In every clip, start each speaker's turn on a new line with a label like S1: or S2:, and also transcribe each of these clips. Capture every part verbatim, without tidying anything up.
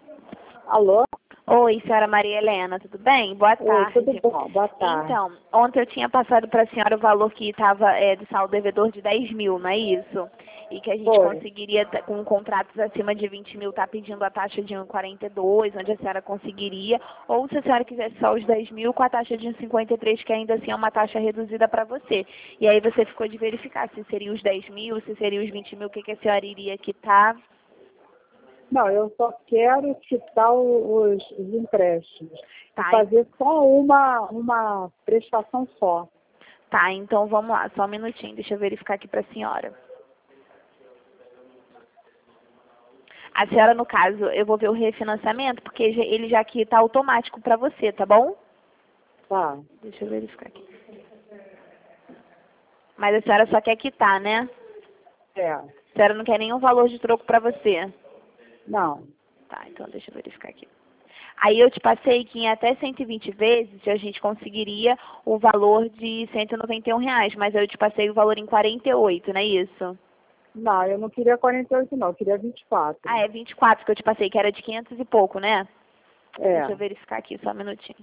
S1: Alô?
S2: Oi, senhora Maria Helena, tudo bem? Boa
S1: Oi,
S2: tarde.
S1: tudo bom? Boa tarde.
S2: Então, ontem eu tinha passado para a senhora o valor que estava é, do saldo devedor de dez mil, não é isso? E que a gente
S1: Foi.
S2: conseguiria, tá- com contratos acima de vinte mil, estar pedindo a taxa de um vírgula quarenta e dois, onde a senhora conseguiria. Ou se a senhora quisesse só os dez mil, com a taxa de um vírgula cinquenta e três, que ainda assim é uma taxa reduzida para você. E aí você ficou de verificar se seria os dez mil, se seria os vinte mil, o que, que a senhora iria quitar.
S1: Não, eu só quero quitar o- os, os empréstimos. E
S2: Tá,
S1: fazer só uma, uma prestação só.
S2: tá, então vamos lá, só um minutinho, deixa eu verificar aqui para a senhora. A senhora, no caso, eu vou ver o refinanciamento, porque já- ele já aqui está automático para você, tá bom?
S1: Tá.
S2: Deixa eu verificar aqui. Mas a senhora só quer quitar, né?
S1: É.
S2: A senhora não quer nenhum valor de troco para você.
S1: Não.
S2: Tá, então deixa eu verificar aqui. Aí eu te passei que em até cento e vinte vezes a gente conseguiria o valor de cento e noventa e um reais, mas eu te passei o valor em quarenta e oito, não é isso?
S1: Não, eu não queria quarenta e oito, não. Eu queria vinte e quatro.
S2: Ah, é vinte e quatro que eu te passei, que era de quinhentos e pouco, né? Deixa eu
S1: É.
S2: verificar aqui, só um minutinho.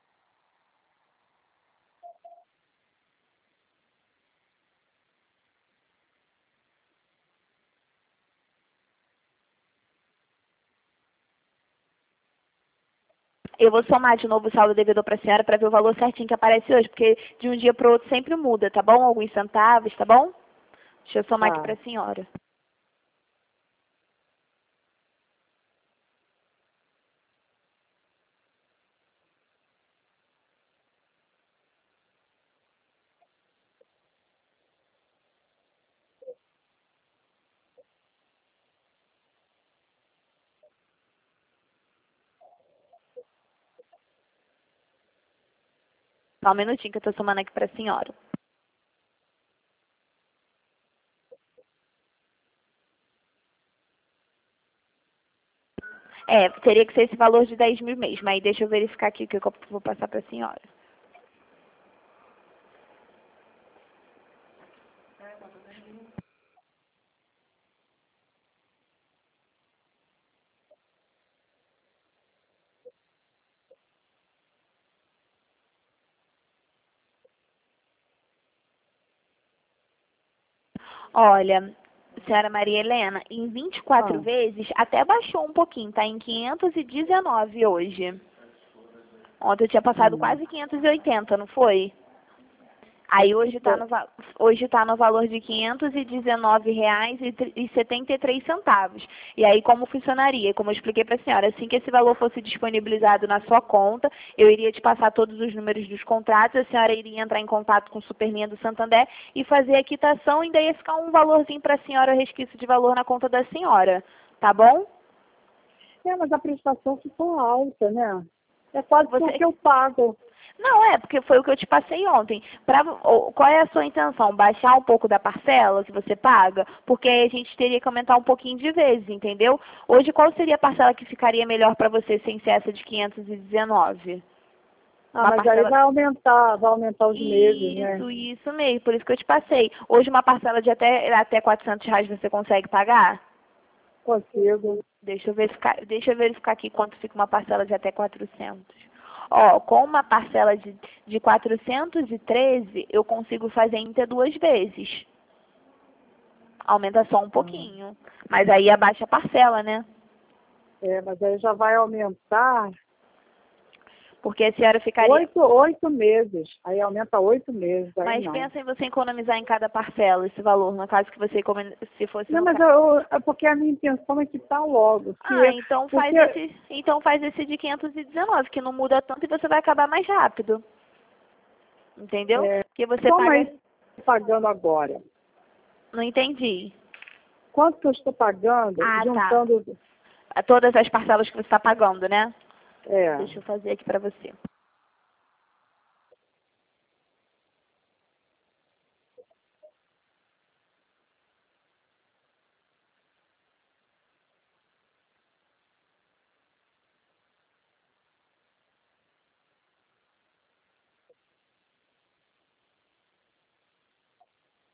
S2: Eu vou somar de novo o saldo devedor para a senhora para ver o valor certinho que aparece hoje, porque de um dia para o outro sempre muda, tá bom? Alguns centavos, tá bom? Deixa eu somar aqui
S1: Tá.
S2: para a senhora. Só um minutinho que eu estou somando aqui para a senhora. É, teria que ser esse valor de dez mil mesmo. Aí deixa eu verificar aqui o que eu vou passar para a senhora. Olha, senhora Maria Helena, em vinte e quatro
S1: Ah.
S2: vezes até baixou um pouquinho, tá em quinhentos e dezenove hoje. Ontem eu tinha passado
S1: Hum.
S2: quase quinhentos e oitenta, não foi? Aí hoje está no, va- hoje tá no valor de quinhentos e dezenove reais e setenta e três centavos. E aí como funcionaria? Como eu expliquei para a senhora, assim que esse valor fosse disponibilizado na sua conta, eu iria te passar todos os números dos contratos, a senhora iria entrar em contato com o Superlinha do Santander e fazer a quitação e daí ia ficar um valorzinho para a senhora, resquício de valor na conta da senhora. Tá bom?
S1: É, mas a prestação ficou alta, né? É quase que o
S2: Você...
S1: que eu pago.
S2: Não, é, porque foi o que eu te passei ontem. Pra, o- qual é a sua intenção? Baixar um pouco da parcela que você paga? Porque aí a gente teria que aumentar um pouquinho de vezes, entendeu? Hoje, qual seria a parcela que ficaria melhor para você sem ser essa de quinhentos e dezenove?
S1: Ah,
S2: Uma
S1: mas aí
S2: parcela...
S1: vai aumentar, vai aumentar os meses, né?
S2: Isso, isso mesmo, por isso que eu te passei. Hoje, uma parcela de até, até quatrocentos reais você consegue pagar?
S1: Consigo.
S2: Deixa eu verificar, deixa eu verificar aqui quanto fica uma parcela de até quatrocentos. Ó, com uma parcela de, de quatrocentos e treze, eu consigo fazer em até duas vezes. Aumenta só um
S1: Hum.
S2: pouquinho. Mas aí abaixa a parcela, né?
S1: É, mas aí já vai aumentar
S2: Porque a senhora ficaria...
S1: oito, oito meses. Aí aumenta oito meses, aí
S2: Mas
S1: não.
S2: pensa em você economizar em cada parcela esse valor, no caso que você economi- se fosse
S1: Não,
S2: no
S1: mas
S2: caso.
S1: eu, é porque a minha intenção é quitar logo.
S2: Ah,
S1: Se,
S2: então faz
S1: porque
S2: esse, então faz esse de quinhentos e dezenove, que não muda tanto e você vai acabar mais rápido. Entendeu?
S1: é,
S2: Porque você
S1: como é
S2: paga...
S1: que eu estou pagando agora?
S2: Não entendi.
S1: Quanto que eu estou pagando,
S2: Ah, tá.
S1: juntando.
S2: A todas as parcelas que você está pagando, né?
S1: É,
S2: Deixa eu fazer aqui para você.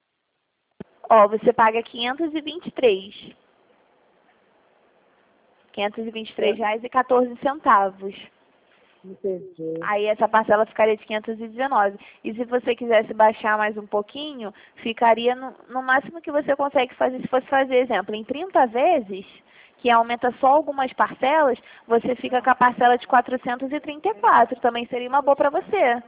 S2: Ó, você paga quinhentos e vinte e três. quinhentos e vinte e três reais e quatorze centavos.
S1: Entendi.
S2: Aí essa parcela ficaria de quinhentos e dezenove. E se você quisesse baixar mais um pouquinho, ficaria no, no máximo que você consegue fazer, se fosse fazer, exemplo, em trinta vezes, que aumenta só algumas parcelas, você fica com a parcela de quatrocentos e trinta e quatro. Também seria uma boa para você.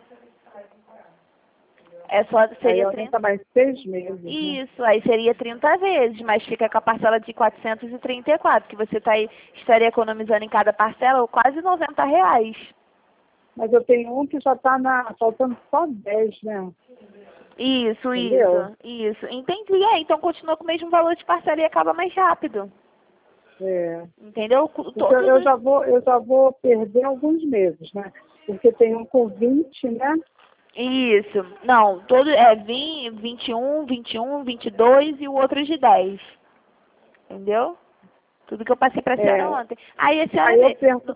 S2: É só, seria
S1: aí aumenta mais seis meses.
S2: Isso,
S1: né?
S2: aí seria trinta vezes, mas fica com a parcela de quatrocentos e trinta e quatro, que você tá aí, estaria economizando em cada parcela quase noventa reais.
S1: Mas eu tenho um que já está na, faltando só dez, né?
S2: Isso,
S1: Entendeu?
S2: isso, isso. Entendi. É, então continua com o mesmo valor de parcela e acaba mais rápido.
S1: É.
S2: Entendeu?
S1: Então, eu já vou, eu já vou perder alguns meses, né? Porque tem um com vinte, né?
S2: Isso. Não, todo é vinte, vinte e um, vinte e um, vinte e dois e o outro de dez. Entendeu? Tudo que eu passei para a senhora
S1: É.
S2: ontem. Aí a senhora...
S1: Aí eu pergunto,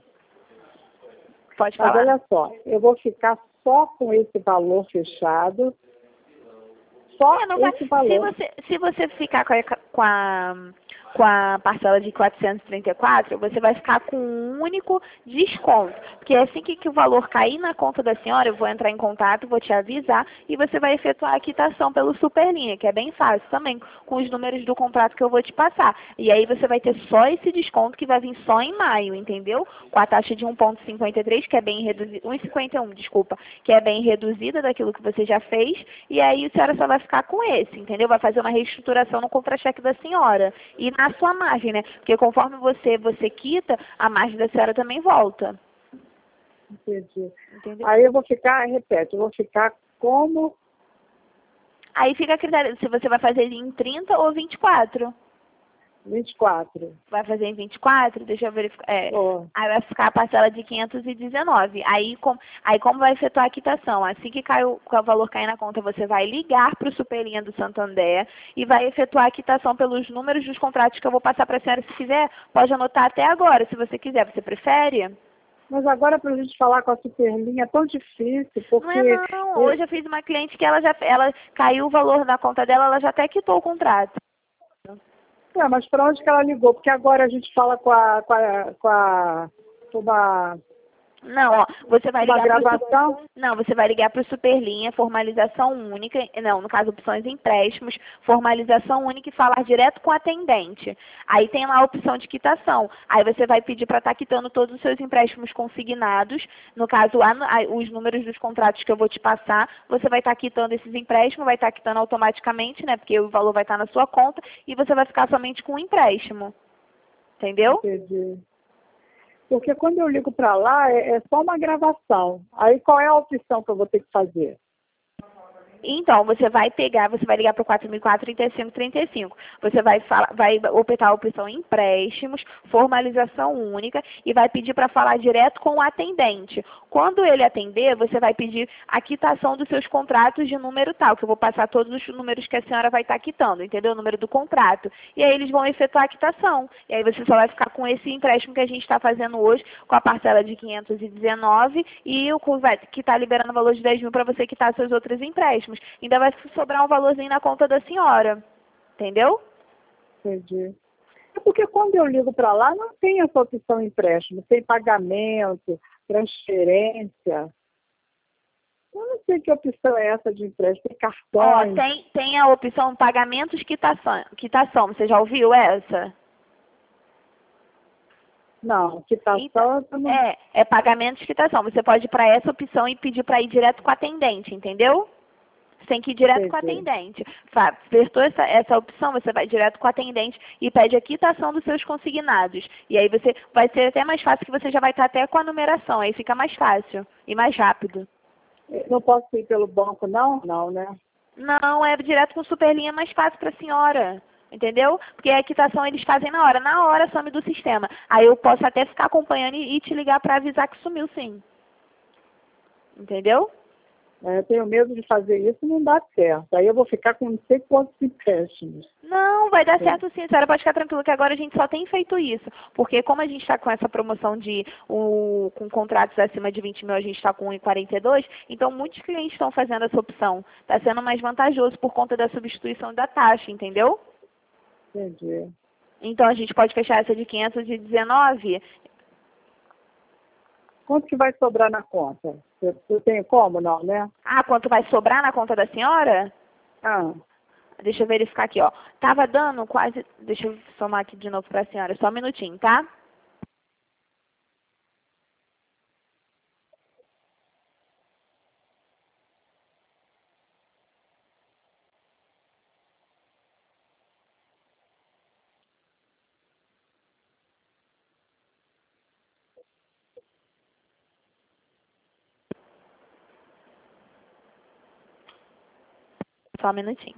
S2: Pode
S1: mas
S2: falar.
S1: olha só, eu vou ficar só com esse valor fechado, só
S2: É, não vai,
S1: esse
S2: se
S1: valor.
S2: você, se você ficar com a, com a, com a parcela de quatrocentos e trinta e quatro, você vai ficar com um único desconto. Porque assim que, que o valor cair na conta da senhora, eu vou entrar em contato, vou te avisar e você vai efetuar a quitação pelo Superlinha, que é bem fácil também, com os números do contrato que eu vou te passar. E aí você vai ter só esse desconto que vai vir só em maio, entendeu? Com a taxa de um vírgula cinquenta e três, que é bem reduzida, um vírgula cinquenta e um, desculpa, que é bem reduzida daquilo que você já fez, e aí a senhora só vai ficar com esse, entendeu? Vai fazer uma reestruturação no contra-cheque da senhora. E na sua margem, né? Porque conforme você, você quita, a margem da senhora também volta.
S1: Entendi.
S2: Entendeu?
S1: Aí eu vou ficar, repete, eu vou ficar como
S2: Aí fica a critério se você vai fazer em trinta ou vinte e quatro.
S1: vinte e quatro.
S2: Vai fazer em vinte e quatro, deixa eu verificar. É,
S1: Oh,
S2: aí vai ficar a parcela de quinhentos e dezenove. Aí, com, aí como vai efetuar a quitação? Assim que cai o, o valor cair na conta, você vai ligar para o Superlinha do Santander e vai efetuar a quitação pelos números dos contratos que eu vou passar para a senhora. Se quiser, pode anotar até agora, se você quiser. Você prefere?
S1: mas agora para a gente falar com a Superlinha é tão difícil,
S2: Não é
S1: porque...
S2: não. Hoje eu fiz uma cliente que ela já ela caiu o valor na conta dela, ela já até quitou o contrato.
S1: É, mas para onde que ela ligou? Porque agora a gente fala com a... com a... com a uma,
S2: Não, ó, você vai
S1: uma
S2: ligar para
S1: gravação?
S2: Não, você vai ligar para o Superlinha, formalização única, não, no caso opções e empréstimos, formalização única e falar direto com o atendente. Aí tem lá a opção de quitação. Aí você vai pedir para estar quitando todos os seus empréstimos consignados. No caso, lá no- aí os números dos contratos que eu vou te passar, você vai estar quitando esses empréstimos, vai estar quitando automaticamente, né? Porque o valor vai estar na sua conta e você vai ficar somente com o empréstimo. Entendeu?
S1: Entendi. Porque quando eu ligo para lá, é, é só uma gravação. Aí qual é a opção que eu vou ter que fazer?
S2: Então, você vai pegar, você vai ligar para o quatro mil e quatro, trinta e cinco, trinta e cinco. Você vai, falar, vai apertar a opção empréstimos, formalização única e vai pedir para falar direto com o atendente. Quando ele atender, você vai pedir a quitação dos seus contratos de número tal, que eu vou passar todos os números que a senhora vai estar quitando, entendeu? O número do contrato. E aí eles vão efetuar a quitação. E aí você só vai ficar com esse empréstimo que a gente está fazendo hoje, com a parcela de quinhentos e dezenove e o que está liberando o valor de dez mil para você quitar seus outros empréstimos. Ainda vai sobrar um valorzinho na conta da senhora. Entendeu?
S1: Entendi. É porque quando eu ligo para lá, não tem essa opção empréstimo, tem pagamento, transferência. Eu não sei que opção é essa de empréstimo, tem
S2: Ó,
S1: cartões.
S2: tem, tem a opção pagamentos quitação. quitação. Você já ouviu essa?
S1: Não, quitação
S2: Então,
S1: eu não...
S2: é, é pagamentos quitação. Você pode ir para essa opção e pedir para ir direto com o atendente, entendeu? Você tem que ir direto com o
S1: Entendi.
S2: atendente. Fa- Apertou essa, essa opção, você vai direto com o atendente e pede a quitação dos seus consignados. E aí você vai ser até mais fácil, que você já vai estar até com a numeração. Aí fica mais fácil e mais rápido.
S1: Não posso ir pelo banco, não? Não, né?
S2: Não, é direto com Superlinha, é mais fácil para a senhora. Entendeu? Porque a quitação eles fazem na hora. Na hora some do sistema. Aí eu posso até ficar acompanhando e, e te ligar para avisar que sumiu, sim. Entendeu?
S1: É, eu tenho medo de fazer isso e não dá certo. Aí eu vou ficar com não sei quantos empréstimos.
S2: Não, vai dar
S1: É.
S2: certo sim. A senhora pode ficar tranquila que agora a gente só tem feito isso. Porque como a gente está com essa promoção de o, com contratos acima de vinte mil, a gente está com um vírgula quarenta e dois, então muitos clientes estão fazendo essa opção. Está sendo mais vantajoso por conta da substituição da taxa, entendeu?
S1: Entendi.
S2: Então a gente pode fechar essa de quinhentos e dezenove.
S1: Quanto que vai sobrar na conta? Eu, eu tenho como, não, né?
S2: Ah, quanto vai sobrar na conta da senhora?
S1: Ah,
S2: Deixa eu verificar aqui, ó. Tava dando quase... Deixa eu somar aqui de novo para a senhora. Só um minutinho, tá? Só um minutinho.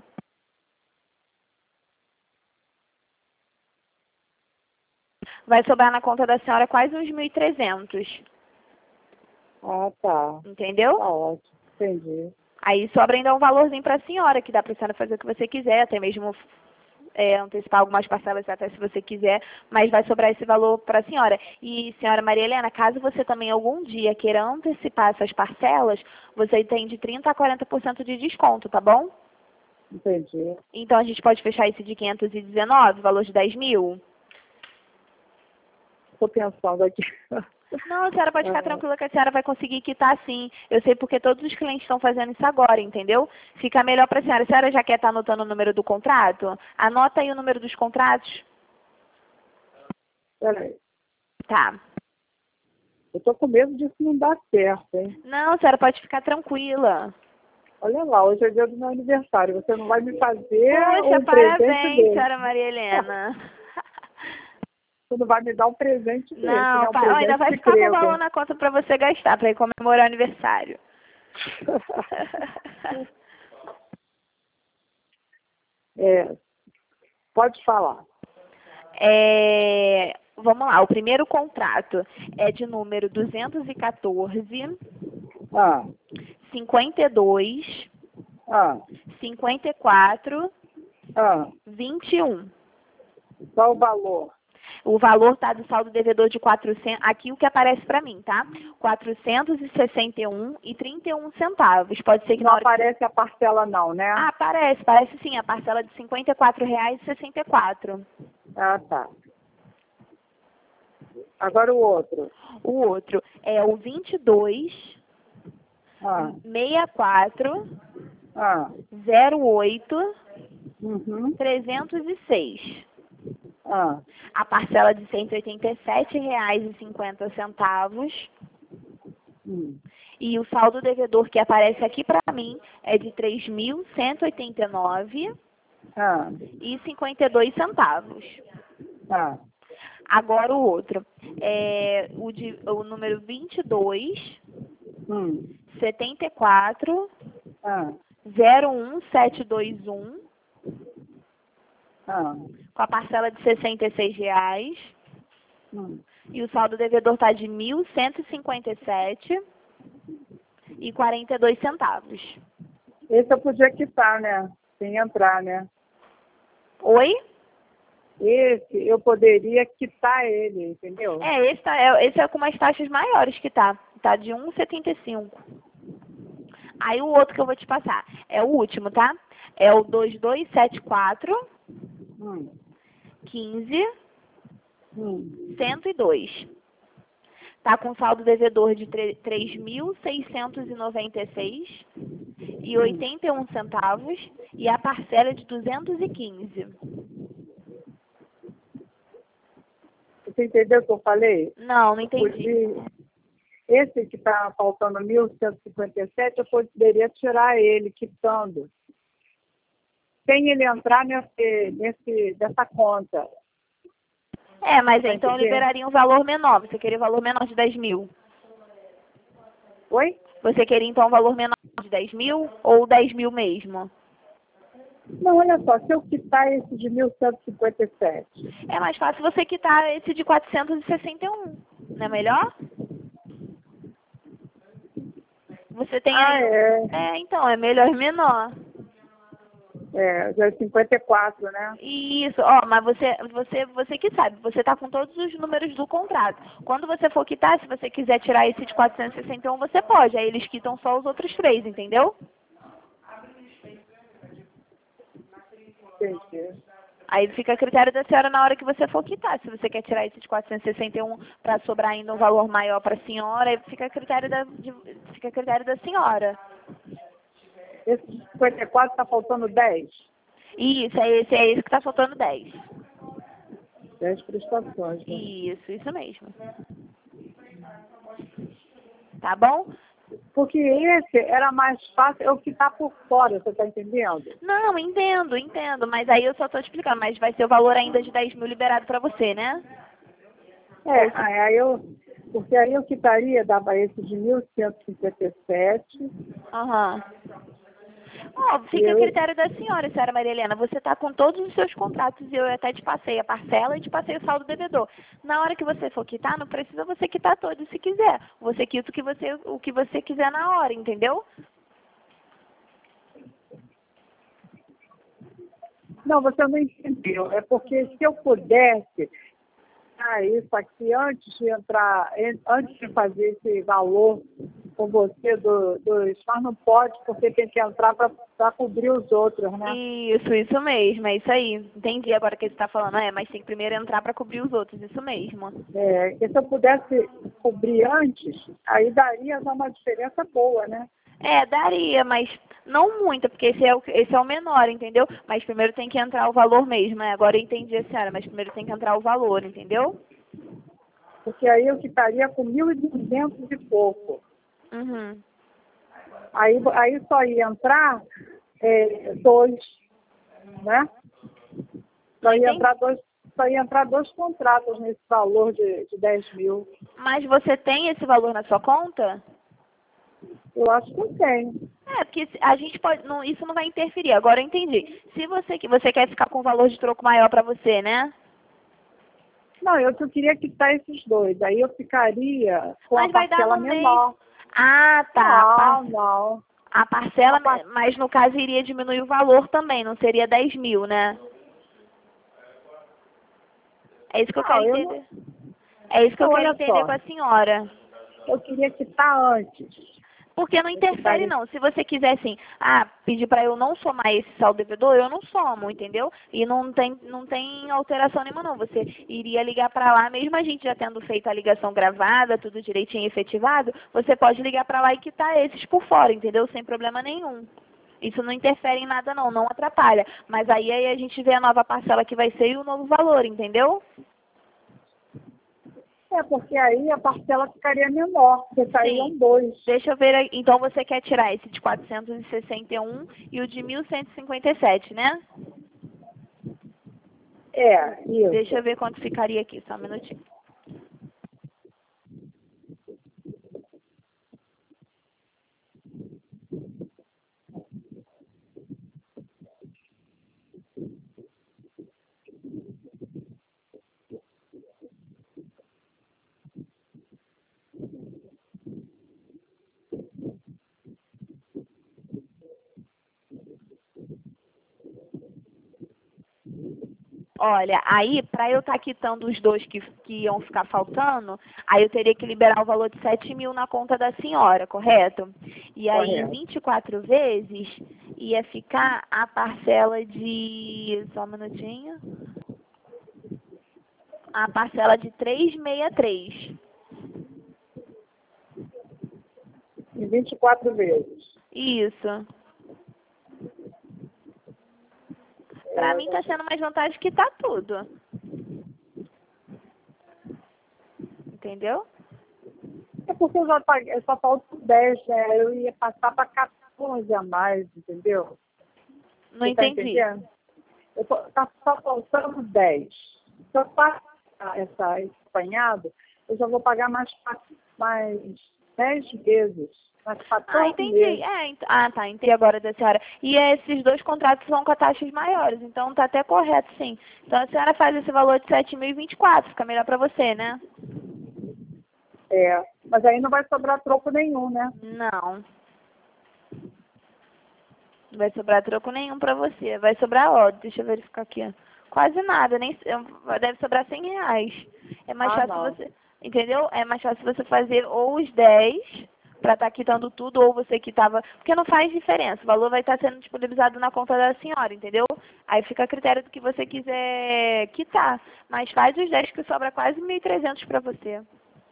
S2: Vai sobrar na conta da senhora quase uns mil e trezentos.
S1: ah, tá.
S2: Entendeu?
S1: Tá ótimo. Entendi.
S2: Aí sobra ainda um valorzinho para a senhora, que dá para a senhora fazer o que você quiser, até mesmo é, antecipar algumas parcelas até se você quiser, mas vai sobrar esse valor para a senhora. E, senhora Maria Helena, caso você também algum dia queira antecipar essas parcelas, você tem de trinta a quarenta por cento de desconto, tá bom?
S1: Entendi.
S2: Então a gente pode fechar esse de quinhentos e dezenove, valor de dez mil?
S1: Estou pensando aqui.
S2: Não, a senhora pode ficar
S1: Ah,
S2: tranquila que a senhora vai conseguir quitar sim. Eu sei porque todos os clientes estão fazendo isso agora, entendeu? Fica melhor para a senhora. A senhora já quer estar anotando o número do contrato? Anota aí o número dos contratos.
S1: peraí.
S2: Tá.
S1: Eu tô com medo disso não dar certo, hein?
S2: Não, a senhora pode ficar tranquila.
S1: Olha lá, hoje é dia do meu aniversário. Você não vai me fazer
S2: Poxa,
S1: um presente
S2: parabéns,
S1: desse.
S2: senhora Maria Helena.
S1: Você não vai me dar um presente desse, né?
S2: Não,
S1: Um
S2: pa- ó, ainda
S1: presente
S2: vai ficar com o
S1: secreto.
S2: valor na conta para você gastar, para ir comemorar o aniversário.
S1: É, pode falar.
S2: É, vamos lá, o primeiro contrato é de número duzentos e quatorze,
S1: Ah,
S2: cinquenta e dois,
S1: ah,
S2: cinquenta e quatro,
S1: ah.
S2: vinte e um.
S1: Qual o valor?
S2: O valor tá do saldo devedor de quatrocentos, aqui o que aparece para mim, tá? quatrocentos e sessenta e um e trinta e um centavos. Pode ser que
S1: Não
S2: na hora que...
S1: aparece a parcela não, né?
S2: Ah, aparece, parece sim, a parcela de cinquenta e quatro reais e sessenta e quatro.
S1: Ah, tá. Agora o outro.
S2: O outro é o vinte e dois,
S1: Ah,
S2: sessenta e quatro,
S1: ah,
S2: zero oito,
S1: uhum,
S2: trezentos e seis.
S1: ah,
S2: A parcela de cento e oitenta e sete reais e cinquenta centavos.
S1: hum,
S2: E o saldo devedor que aparece aqui para mim é de três mil cento e oitenta e nove
S1: ah,
S2: e cinquenta e dois centavos.
S1: ah,
S2: Agora o outro é o, de, o número vinte e dois,
S1: hum,
S2: setenta e quatro,
S1: ah,
S2: zero um sete dois um,
S1: ah,
S2: com a parcela de sessenta e seis reais.
S1: hum.
S2: E o saldo devedor está de mil cento e cinquenta e sete e quarenta e dois centavos.
S1: Esse eu podia quitar, né? Sem entrar, né?
S2: Oi?
S1: Esse eu poderia quitar ele, entendeu?
S2: É, esse, tá, é, esse é com umas taxas maiores que tá. Tá de um vírgula setenta e cinco. Aí o outro que eu vou te passar é o último, tá? É o dois dois sete quatro,
S1: Hum,
S2: quinze,
S1: hum,
S2: cento e dois. Tá com saldo devedor de três mil seiscentos e noventa e seis e
S1: hum.
S2: oitenta e um centavos e a parcela é de duzentos e quinze.
S1: Você entendeu o que eu falei?
S2: Não, não
S1: Eu
S2: entendi.
S1: podia- Esse que está faltando mil cento e cinquenta e sete, eu poderia tirar ele, quitando. Sem ele entrar nesse, nesse, nessa conta.
S2: É, mas
S1: Tá
S2: então eu
S1: entendendo?
S2: liberaria um valor menor. Você queria um valor menor de dez mil?
S1: Oi?
S2: Você queria então um valor menor de dez mil ou dez mil mesmo?
S1: Não, olha só, se eu quitar esse de mil cento e cinquenta e sete.
S2: É mais fácil você quitar esse de quatrocentos e sessenta e um. Não é melhor? Você tem
S1: Ah,
S2: aí...
S1: é.
S2: É, então, é melhor menor.
S1: É, já é cinquenta e quatro, né?
S2: Isso, ó, mas você, você, você que sabe, você tá com todos os números do contrato. Quando você for quitar, se você quiser tirar esse de quatrocentos e sessenta e um, você pode. Aí eles quitam só os outros três, entendeu?
S1: Entendi.
S2: Aí fica a critério da senhora na hora que você for quitar. Se você quer tirar esse de quatrocentos e sessenta e um para sobrar ainda um valor maior para a senhora, aí fica a critério da, de, fica a critério da senhora.
S1: Esse cinquenta e quatro está faltando dez?
S2: Isso, é esse, é esse que está faltando dez.
S1: dez prestações, né?
S2: Isso, isso mesmo. Tá bom?
S1: Porque esse era mais fácil eu ficar por fora, você está entendendo?
S2: Não, entendo, entendo. Mas aí eu só estou explicando. Mas vai ser o valor ainda de dez mil liberado para você, né?
S1: É, aí eu, porque aí eu quitaria, dava esse de mil cento e cinquenta e sete.
S2: Aham. Ó, fica a
S1: eu,
S2: critério da senhora, senhora Maria Helena. Você está com todos os seus contratos e eu até te passei a parcela e te passei o saldo devedor. Na hora que você for quitar, não precisa você quitar todos se quiser. Você quita o que você, o que você quiser na hora, entendeu?
S1: Não, você não entendeu. É porque se eu pudesse ah, isso aqui antes de entrar, en- antes de fazer esse valor com você do, dos, mas não pode, porque tem que entrar para cobrir os outros, né?
S2: Isso, isso mesmo, é isso aí. Entendi agora que você está falando, é, mas tem que primeiro entrar para cobrir os outros, isso mesmo.
S1: É, que se eu pudesse cobrir antes, aí daria já uma diferença boa, né?
S2: É, daria, mas não muito, porque esse é, o, esse é o menor, entendeu? Mas primeiro tem que entrar o valor mesmo, é, agora eu entendi a senhora, mas primeiro tem que entrar o valor, entendeu?
S1: Porque aí eu ficaria com mil e duzentos e pouco.
S2: Uhum.
S1: Aí, aí só ia entrar é, dois, né? Só ia, entrar dois, só ia entrar dois contratos nesse valor de, de dez mil.
S2: Mas você tem esse valor na sua conta?
S1: Eu acho que tem.
S2: É, porque se- a gente pode, não, isso não vai interferir. Agora eu entendi. Se você, que- você quer ficar com um valor de troco maior para você, né?
S1: Não, eu só queria quitar esses dois. Aí eu ficaria com
S2: Mas
S1: a
S2: vai dar
S1: parcela
S2: no mês.
S1: menor.
S2: Ah, tá. A, par-
S1: Não, não.
S2: a parcela,
S1: A par-
S2: mas no caso iria diminuir o valor também, não seria dez mil, né? É isso que eu
S1: Não,
S2: quero
S1: eu
S2: entender.
S1: não.
S2: É isso que eu
S1: Não,
S2: quero
S1: olha
S2: entender
S1: só.
S2: com a senhora.
S1: Eu queria quitar antes.
S2: Porque não
S1: Eu
S2: interfere
S1: quitaria.
S2: não. Se você quiser assim, ah, pedir para eu não somar esse saldo devedor, eu não somo, entendeu? E não tem, não tem alteração nenhuma não. Você iria ligar para lá, mesmo a gente já tendo feito a ligação gravada, tudo direitinho efetivado, você pode ligar para lá e quitar esses por fora, entendeu? Sem problema nenhum. Isso não interfere em nada não, não atrapalha. Mas aí, aí a gente vê a nova parcela que vai ser e o novo valor, entendeu?
S1: É, porque aí a parcela ficaria menor, porque saíram
S2: Sim.
S1: dois.
S2: Deixa eu ver aí. Então você quer tirar esse de quatrocentos e sessenta e um e o de mil cento e cinquenta e sete, né?
S1: É, isso.
S2: Deixa eu ver quanto ficaria aqui, só um minutinho. Olha, aí, para eu estar quitando os dois que, que iam ficar faltando, aí eu teria que liberar o valor de sete mil na conta da senhora, correto? E aí, em
S1: Correto.
S2: vinte e quatro vezes, ia ficar a parcela de... Só um minutinho. A parcela de trezentos e sessenta e três.
S1: Em vinte e quatro vezes.
S2: Isso. Pra mim tá sendo mais vantagem que tá tudo. Entendeu?
S1: É porque eu já paguei, eu só falta dez, né? Eu ia passar para quatorze a mais, entendeu?
S2: Não
S1: Você tá
S2: entendi.
S1: entendendo? Eu tô, tá só faltando dez. Se eu passar essa, esse apanhado, eu já vou pagar mais, mais dez vezes, mais
S2: Ah,
S1: quatorze
S2: entendi.
S1: vezes.
S2: É, ent- ah, tá, entendi agora da senhora. E esses dois contratos são com taxas maiores, então tá até correto, sim. Então a senhora faz esse valor de sete mil e vinte e quatro, fica melhor pra você, né?
S1: É, mas aí não vai sobrar troco nenhum, né?
S2: Não. Não vai sobrar troco nenhum pra você. Vai sobrar, ó, deixa eu verificar aqui, ó. Quase nada, nem deve sobrar cem reais. É mais
S1: Ah,
S2: fácil
S1: não.
S2: você, entendeu? É mais fácil você fazer ou os dez para estar quitando tudo, ou você quitava, porque não faz diferença. O valor vai estar sendo disponibilizado na conta da senhora, entendeu? Aí fica a critério do que você quiser quitar. Mas faz os dez que sobra quase mil e trezentos para você.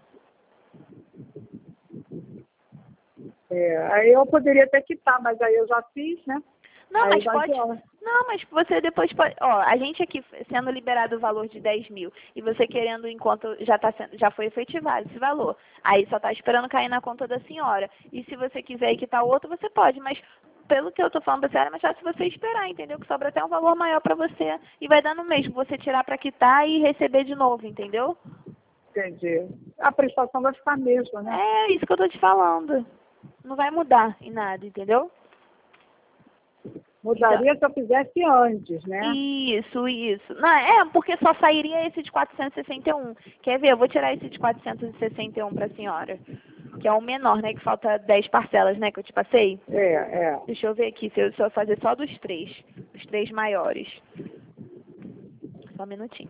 S1: É, aí eu poderia até quitar, mas aí eu já fiz, né?
S2: Não,
S1: aí
S2: mas
S1: já
S2: pode.
S1: adianta.
S2: Não, mas você depois pode. Ó, a gente aqui sendo liberado o valor de dez mil e você querendo enquanto já tá sendo, já foi efetivado esse valor. Aí só tá esperando cair na conta da senhora. E se você quiser quitar o outro, você pode, mas pelo que eu tô falando pra senhora, é mais fácil você esperar, entendeu? Que sobra até um valor maior pra você e vai dar no mesmo você tirar pra quitar e receber de novo, entendeu?
S1: Entendi. A prestação vai ficar a mesma, né?
S2: É isso que eu tô te falando. Não vai mudar em nada, entendeu?
S1: Mudaria
S2: Então,
S1: se eu fizesse antes, né?
S2: isso, isso. Não, é, porque só sairia esse de quatrocentos e sessenta e um. Quer ver? Eu vou tirar esse de quatrocentos e sessenta e um para a senhora. Que é o menor, né? Que falta dez parcelas, né? Que eu te passei.
S1: É, é.
S2: Deixa eu ver aqui, se eu, se eu fazer só dos três. Os três maiores. Só um minutinho.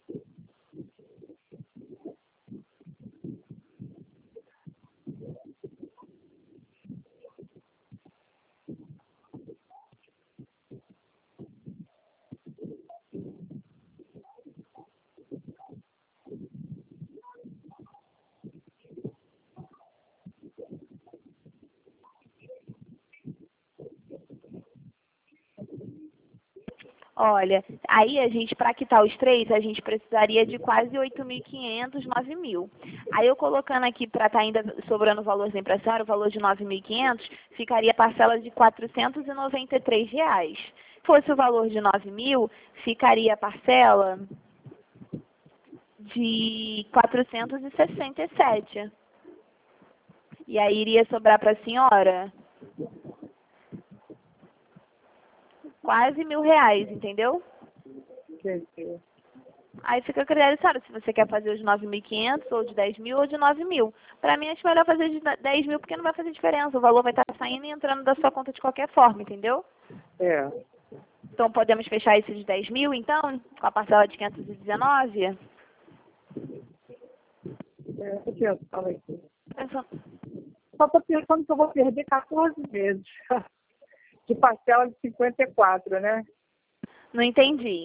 S2: Olha, aí a gente, para quitar os três, a gente precisaria de quase oito mil e quinhentos, nove mil. Aí eu colocando aqui para estar ainda sobrando o valorzinho para a senhora, o valor de nove mil e quinhentos, ficaria parcela de quatrocentos e noventa e três reais. Se fosse o valor de nove mil, ficaria a parcela de quatrocentos e sessenta e sete. E aí iria sobrar para a senhora quase mil reais, entendeu?
S1: Entendi.
S2: Aí fica a critério, sabe, se você quer fazer os nove mil e quinhentos, ou de dez mil, ou de nove mil. Para mim, acho melhor fazer de dez mil, porque não vai fazer diferença. O valor vai estar saindo e entrando da sua conta de qualquer forma, entendeu?
S1: É.
S2: Então, podemos fechar esse de dez mil, então, com a parcela de quinhentos e dezenove?
S1: É, eu pensava aqui.
S2: Pensando-
S1: Só estou pensando que eu vou perder quatorze meses de parcela de cinquenta e quatro, né?
S2: Não entendi.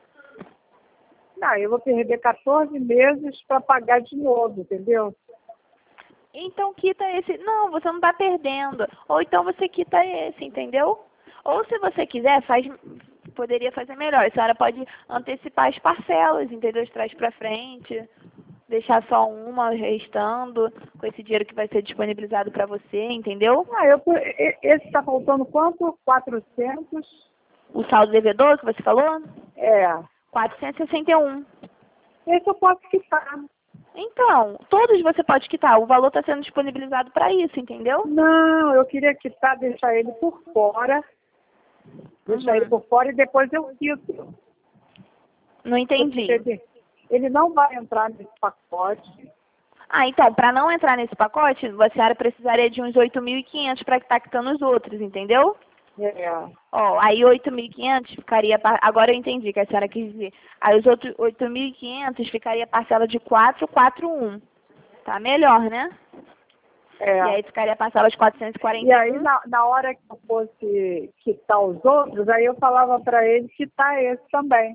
S1: Não, eu vou perder quatorze meses para pagar de novo, entendeu?
S2: Então, quita esse. Não, você não está perdendo. Ou então você quita esse, entendeu? Ou se você quiser, faz, poderia fazer melhor. A senhora pode antecipar as parcelas, entendeu? De trás para frente. Deixar só uma restando com esse dinheiro que vai ser disponibilizado para você, entendeu?
S1: Ah, eu, e- esse está faltando quanto? quatrocentos?
S2: O saldo devedor que você falou?
S1: É.
S2: quatrocentos e sessenta e um.
S1: Esse eu posso quitar.
S2: Então, todos você pode quitar. O valor está sendo disponibilizado para isso, entendeu?
S1: Não, eu queria quitar, deixar ele por fora. Deixar
S2: Uhum.
S1: ele por fora e depois eu quito.
S2: Não entendi.
S1: Ele, ele não vai entrar nesse pacote.
S2: Ah, então, para não entrar nesse pacote, a senhora precisaria de uns oito mil e quinhentos para estar quitando os outros, entendeu?
S1: É.
S2: Ó, aí oito mil e quinhentos ficaria, par- agora eu entendi o que a senhora quis dizer. Aí os outros oito mil e quinhentos ficaria parcela de quatrocentos e quarenta e um. Tá melhor, né?
S1: É.
S2: E aí ficaria parcela de quatrocentos e quarenta e um.
S1: E aí, na, na hora que eu fosse quitar os outros, aí eu falava para ele quitar esse também.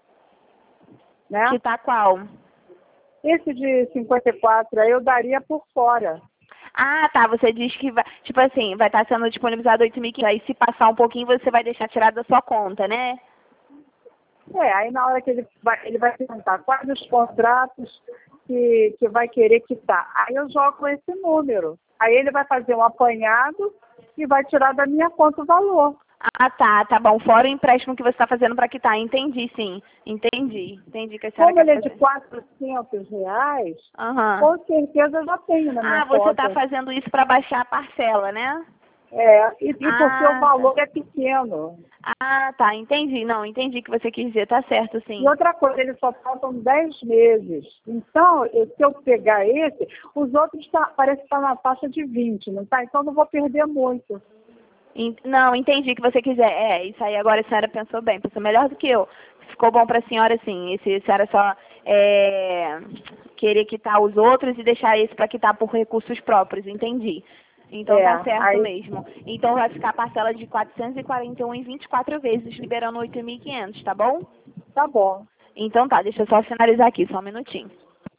S1: Né?
S2: Quitar qual?
S1: Esse de cinquenta e quatro aí eu daria por fora.
S2: Ah, tá. Você diz que vai, tipo assim, vai estar sendo disponibilizado oito mil e quinhentos. Aí se passar um pouquinho, você vai deixar tirado da sua conta, né?
S1: É, aí na hora que ele vai, ele vai perguntar quais os contratos que, que vai querer quitar. Aí eu jogo esse número. Aí ele vai fazer um apanhado e vai tirar da minha conta o valor.
S2: Ah, tá, tá bom. Fora o empréstimo que você está fazendo para quitar. Entendi, sim. Entendi. Entendi que a senhora
S1: Como
S2: quer
S1: ele é de
S2: fazer.
S1: quatrocentos reais,
S2: Aham.
S1: com certeza eu já tenho na minha
S2: Ah, você
S1: conta.
S2: está fazendo isso para baixar a parcela, né?
S1: É, e, e porque
S2: Ah,
S1: o valor é pequeno.
S2: Ah, tá. Entendi. Não, entendi o que você quis dizer. Tá certo, sim.
S1: E outra coisa, eles só faltam dez meses. Então, eu- se eu pegar esse, os outros tá, parece que está na faixa de vinte, não tá? Então não vou perder muito.
S2: En- Não, entendi o que você quiser. É, isso aí agora a senhora pensou bem. Pensou melhor do que eu. Ficou bom para a senhora, sim. Esse, a senhora só é, querer quitar os outros e deixar esse para quitar por recursos próprios. Entendi. Então
S1: É,
S2: tá certo
S1: aí-
S2: mesmo. Então vai ficar a parcela de quatrocentos e quarenta e um em vinte e quatro vezes, liberando oito mil e quinhentos, tá bom?
S1: Tá bom.
S2: Então tá, deixa eu só finalizar aqui, só um minutinho.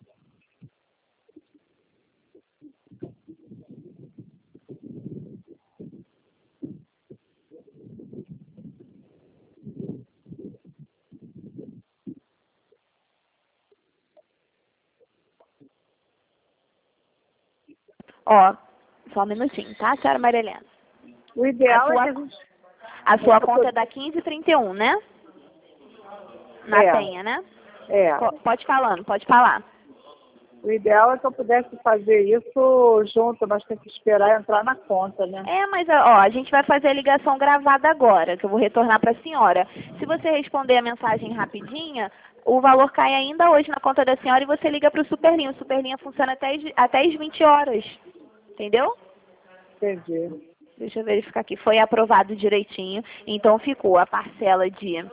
S2: Ó, só um minutinho, tá, senhora Maria Helena?
S1: O ideal
S2: A sua-
S1: é que a gente...
S2: A sua
S1: eu
S2: conta
S1: tô-
S2: é da quinze e trinta e um, né? Na
S1: É.
S2: Penha, né?
S1: É.
S2: Po- Pode falando, pode falar.
S1: O ideal é que eu pudesse fazer isso junto, mas tem que esperar entrar na conta, né?
S2: É, mas ó, a gente vai fazer a ligação gravada agora, que eu vou retornar para a senhora. Se você responder a mensagem rapidinha, o valor cai ainda hoje na conta da senhora e você liga para o Superlinha. O Superlinha funciona até as, até as vinte horas. Entendeu?
S1: Entendi.
S2: Deixa eu verificar aqui. Foi aprovado direitinho. Então ficou a parcela de...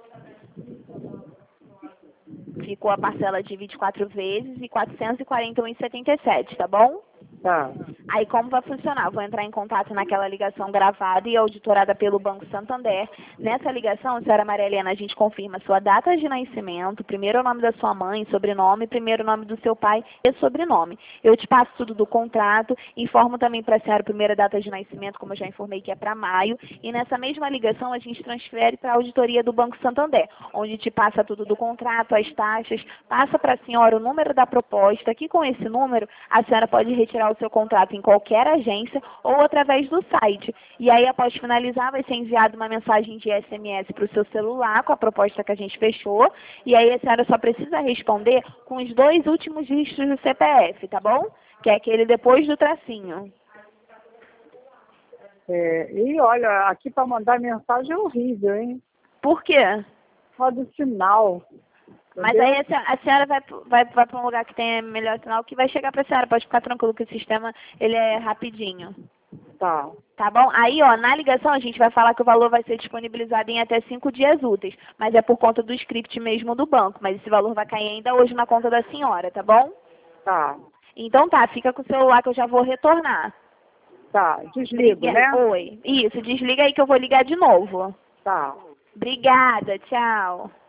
S2: Ficou a parcela de vinte e quatro vezes e quatrocentos e quarenta e um reais e setenta e sete centavos, tá bom?
S1: Tá.
S2: Aí como vai funcionar? Vou entrar em contato naquela ligação gravada e auditorada pelo Banco Santander. Nessa ligação, senhora Maria Helena, a gente confirma sua data de nascimento, primeiro o nome da sua mãe, sobrenome, primeiro o nome do seu pai e sobrenome. Eu te passo tudo do contrato, informo também para a senhora a primeira data de nascimento, como eu já informei que é para maio, e nessa mesma ligação a gente transfere para a auditoria do Banco Santander, onde te passa tudo do contrato, as taxas, passa para a senhora o número da proposta, que com esse número a senhora pode retirar o seu contrato em qualquer agência ou através do site. E aí, após finalizar, vai ser enviada uma mensagem de S M S para o seu celular com a proposta que a gente fechou. E aí a senhora só precisa responder com os dois últimos dígitos do C P F, tá bom? Que é aquele depois do tracinho.
S1: É, e olha, aqui para mandar mensagem é horrível, hein?
S2: Por quê?
S1: Roda o sinal.
S2: Mas
S1: Entendeu?
S2: aí a senhora, a senhora vai, vai, vai para um lugar que tenha melhor sinal, que vai chegar para a senhora. Pode ficar tranquilo que o sistema ele é rapidinho.
S1: Tá.
S2: Tá bom? Aí, ó, na ligação a gente vai falar que o valor vai ser disponibilizado em até cinco dias úteis. Mas é por conta do script mesmo do banco. Mas esse valor vai cair ainda hoje na conta da senhora, tá bom?
S1: Tá.
S2: Então tá, fica com o celular que eu já vou retornar.
S1: Tá. Desligo,
S2: Liga-
S1: né?
S2: Oi. Isso, desliga aí que eu vou ligar de novo.
S1: Tá.
S2: Obrigada, tchau.